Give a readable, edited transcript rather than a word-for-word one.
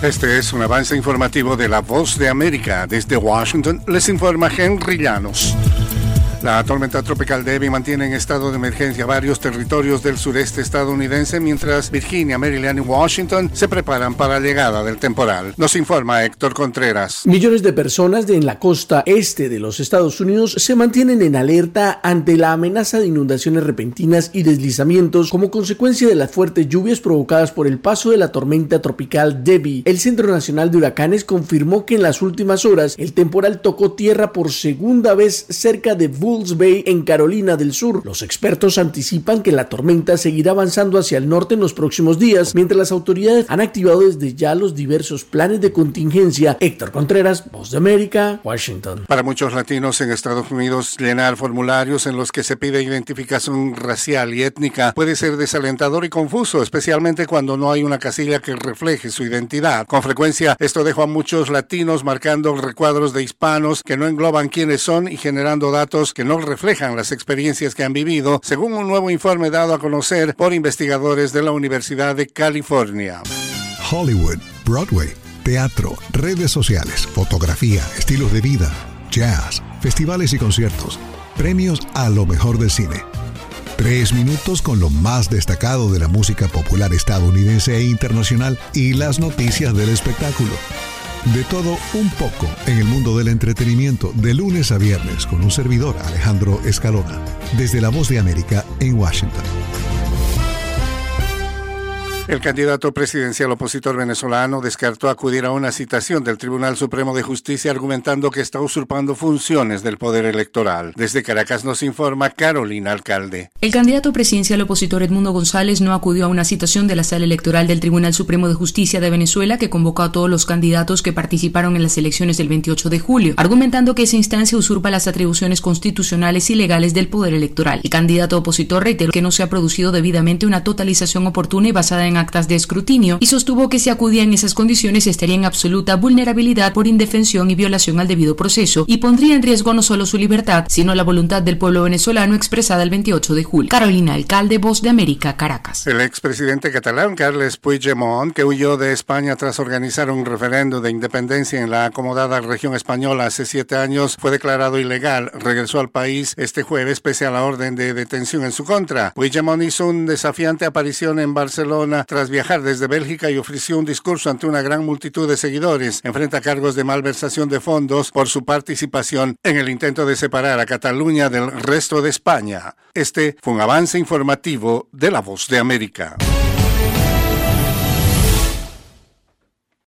Este es un avance informativo de La Voz de América. Desde Washington les informa Henry Llanos. La tormenta tropical Debbie mantiene en estado de emergencia varios territorios del sureste estadounidense, mientras Virginia, Maryland y Washington se preparan para la llegada del temporal. Nos informa Héctor Contreras. Millones de personas en la costa este de los Estados Unidos se mantienen en alerta ante la amenaza de inundaciones repentinas y deslizamientos como consecuencia de las fuertes lluvias provocadas por el paso de la tormenta tropical Debbie. El Centro Nacional de Huracanes confirmó que en las últimas horas el temporal tocó tierra por segunda vez cerca de Bulls Bay en Carolina del Sur. Los expertos anticipan que la tormenta seguirá avanzando hacia el norte en los próximos días, mientras las autoridades han activado desde ya los diversos planes de contingencia. Héctor Contreras, Voz de América, Washington. Para muchos latinos en Estados Unidos, llenar formularios en los que se pide identificación racial y étnica puede ser desalentador y confuso, especialmente cuando no hay una casilla que refleje su identidad. Con frecuencia, esto dejó a muchos latinos marcando recuadros de hispanos que no engloban quiénes son y generando datos que no reflejan las experiencias que han vivido, según un nuevo informe dado a conocer por investigadores de la Universidad de California. Hollywood, Broadway, teatro, redes sociales, fotografía, estilos de vida, jazz, festivales y conciertos, premios a lo mejor del cine. 3 minutos con lo más destacado de la música popular estadounidense e internacional y las noticias del espectáculo. De todo un poco en el mundo del entretenimiento, de lunes a viernes, con un servidor, Alejandro Escalona, desde La Voz de América en Washington. El candidato presidencial opositor venezolano descartó acudir a una citación del Tribunal Supremo de Justicia argumentando que está usurpando funciones del poder electoral. Desde Caracas nos informa Carolina Alcalde. El candidato presidencial opositor Edmundo González no acudió a una citación de la Sala Electoral del Tribunal Supremo de Justicia de Venezuela que convocó a todos los candidatos que participaron en las elecciones del 28 de julio, argumentando que esa instancia usurpa las atribuciones constitucionales y legales del poder electoral. El candidato opositor reiteró que no se ha producido debidamente una totalización oportuna y basada en actas de escrutinio y sostuvo que si acudía en esas condiciones estaría en absoluta vulnerabilidad por indefensión y violación al debido proceso y pondría en riesgo no solo su libertad, sino la voluntad del pueblo venezolano expresada el 28 de julio. Carolina Alcalde, Voz de América, Caracas. El expresidente catalán Carles Puigdemont, que huyó de España tras organizar un referendo de independencia en la acomodada región española hace 7 años, fue declarado ilegal. Regresó al país este jueves pese a la orden de detención en su contra. Puigdemont hizo una desafiante aparición en Barcelona tras viajar desde Bélgica y ofreció un discurso ante una gran multitud de seguidores. Enfrenta cargos de malversación de fondos por su participación en el intento de separar a Cataluña del resto de España. Este fue un avance informativo de La Voz de América.